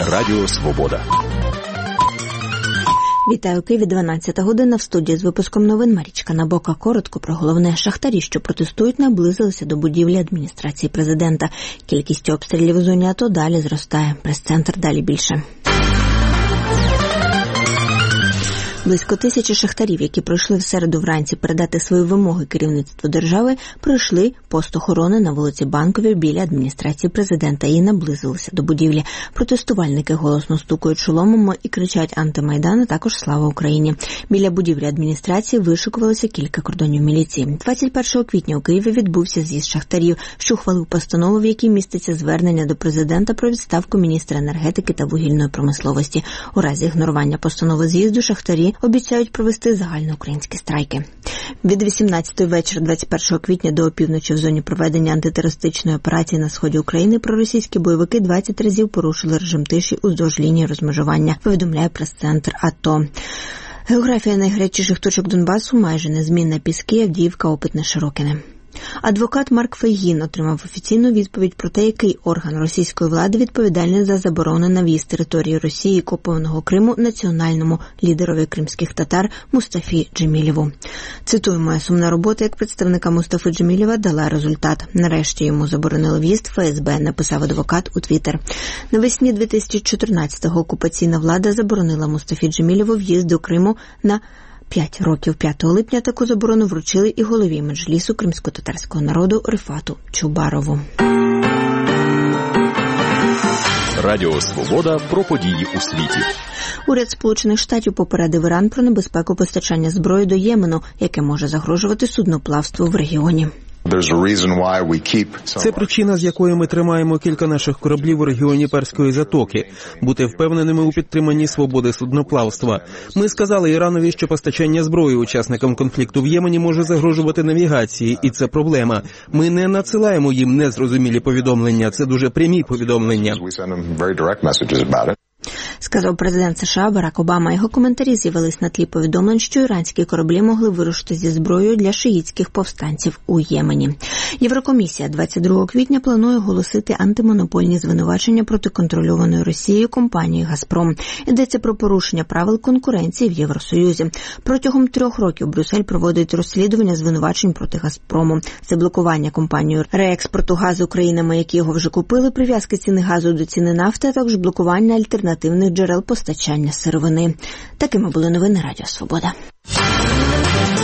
Радіо Свобода. Вітаю, Києві, 12 година. В студії з випуском новин Марічка Набока. Коротко про головне. Шахтарі, що протестують, наблизилися до будівлі адміністрації президента. Кількість обстрілів у зоні АТО далі зростає. Прес-центр далі більше. Близько 1000 шахтарів, які прийшли в середу вранці передати свої вимоги керівництву держави, пройшли пост охорони на вулиці Банковій біля адміністрації президента і наблизилися до будівлі. Протестувальники голосно стукають шоломами і кричать «Антимайдан», а також «Слава Україні». Біля будівлі адміністрації вишикувалося кілька кордонів міліції. 21 квітня у Києві відбувся з'їзд шахтарів, що ухвалив постанову, в якій міститься звернення до президента про відставку міністра енергетики та вугільної промисловості. У разі ігнорування постанови з'їзду шахтарі обіцяють провести загальноукраїнські страйки. Від 18-ї вечора 21 квітня до опівночі в зоні проведення антитерористичної операції на сході України проросійські бойовики 20 разів порушили режим тиші уздовж лінії розмежування, повідомляє прес-центр АТО. Географія найгарячіших точок Донбасу майже незмінна: Піски, Авдіївка, Опитне, Широкине. Адвокат Марк Фейгін отримав офіційну відповідь про те, який орган російської влади відповідальний за заборону на в'їзд території Росії і окупованого Криму національному лідерові кримських татар Мустафі Джемілєву. Цитую: «Моя сумна робота як представника Мустафи Джемілєва дала результат. Нарешті йому заборонили в'їзд ФСБ», написав адвокат у Твіттер. Навесні 2014-го окупаційна влада заборонила Мустафі Джемілєву в'їзд до Криму на 5 років. 5 липня таку заборону вручили і голові Меджлісу кримсько-татарського народу Рифату Чубарову. Радіо Свобода про події у світі. Уряд Сполучених Штатів попередив Іран про небезпеку постачання зброї до Ємену, яке може загрожувати судноплавству в регіоні. Це причина, з якої ми тримаємо кілька наших кораблів у регіоні Перської затоки. Бути впевненими у підтриманні свободи судноплавства. Ми сказали Іранові, що постачання зброї учасникам конфлікту в Ємені може загрожувати навігації, і це проблема. Ми не надсилаємо їм незрозумілі повідомлення, це дуже прямі повідомлення. Сказав президент США Барак Обама. Його коментарі з'явились на тлі повідомлень, що іранські кораблі могли вирушити зі зброєю для шиїтських повстанців у Ємені. Єврокомісія 22 квітня планує оголосити антимонопольні звинувачення проти контрольованої Росією компанії «Газпром». Йдеться про порушення правил конкуренції в Євросоюзі. Протягом 3 років Брюссель проводить розслідування звинувачень проти «Газпрому». Це блокування компанією реекспорту газу країнами, які його вже купили, прив'язки ціни газу до ціни нафти, а також блокування альтернативних джерел постачання сировини. Такими були новини Радіо Свобода.